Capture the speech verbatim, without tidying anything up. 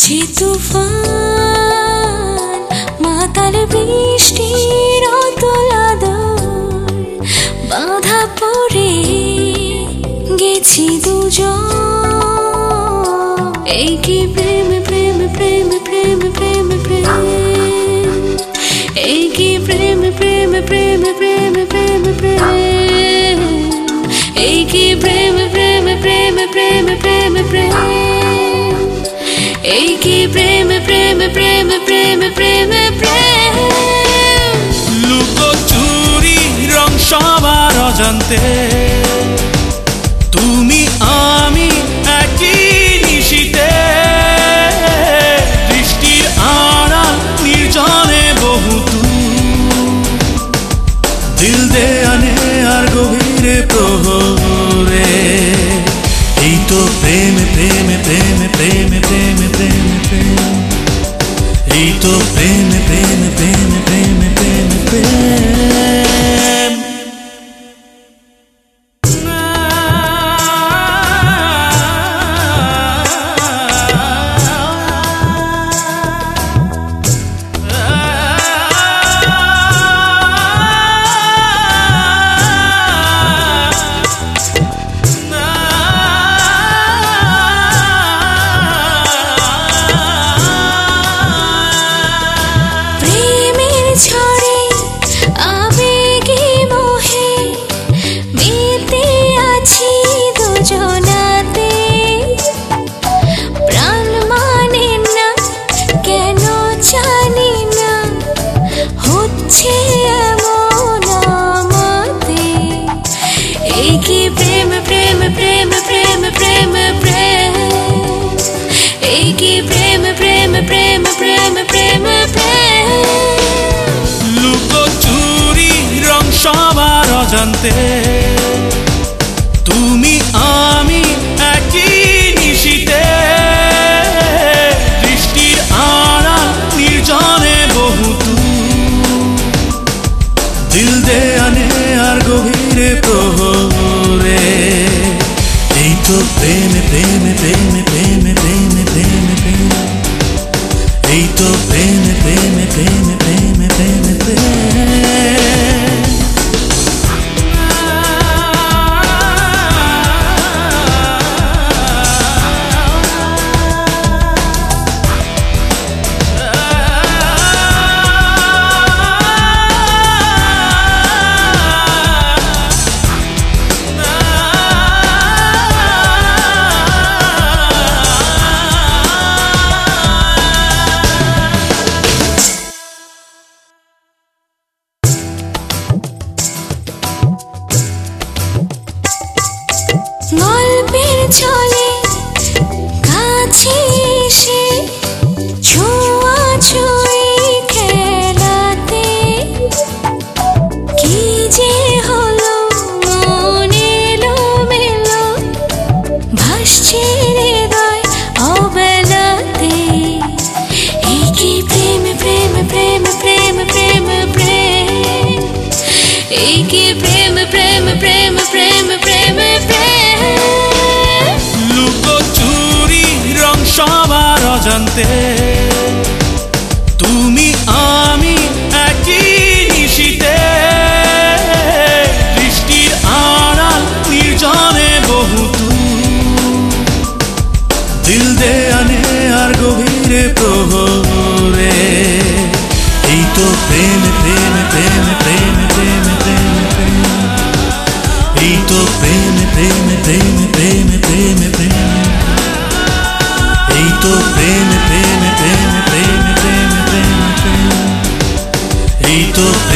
ঝড়ঝে তুফান মাতাল বৃষ্টির অতল আদর বাঁধা পড়ে গেছি দুজন। এই কি প্রেম প্রেম প্রেম প্রেম প্রেম প্রেম, এই কি প্রেম প্রেম প্রেম প্রেম প্রেম প্রেম, এই কি প্রেম প্রেম প্রেম প্রেম প্রেম প্রেম, এই কি প্রেম প্রেম প্রেম প্রেম প্রেম প্রেম। লুকোচুরি রং সবার অজান্তে, তুমি আমি একই নিশিতে, দৃষ্টির আড়াল নির্জনে বহুতু, দিল দে আনে আর গভীরে প্রহরে। এই তো প্রেম প্রেম প্রেম প্রেম প্রেম প্রেম প্রেম, এই তো প্রেম প্রেম প্রেম প্রেম প্রেম প্রেম। লুকোচুরি রং সবার অজান্তে, তুমি আমি একই নিশিতে, দৃষ্টির আড়াল নির্জনে বহুতু, দিল দে আনে আর গভীরে প্রহরে। এই তো প্রেম প্রেম প্রেম প্রেম প্রেম প্রেম প্রেম, এই তো প্রেম প্রেম প্রেম প্রেম প্রেম প্রেম। গল্পের ছলে কাছে এসে ছোঁয়াছুঁই খেলাতে কি যে হলো মন এলোমেলো, ভাসছে হৃদয় অবেলাতে। এই কি প্রেম প্রেম প্রেম প্রেম প্রেম প্রেম, এই কি প্রেম প্রেম প্রেম প্রেম প্রেম প্রেম। লুকোচুরি রং সবার অজান্তে, তুমি আমি একই নিশিতে, দৃষ্টির আড়াল নির্জনে বহুতু, দিল দে আনে আর গভীরে প্রহরে। এই তো প্রেম প্রেম প্রেম প্রেম প্রেম প্রেম প্রেম, এই তো প্রেম প্রেম প্রেম প্রেম প্রেম প্রেম, এই তো প্রেম প্রেম প্রেম প্রেম প্রেম প্রেম প্রেম, এই তো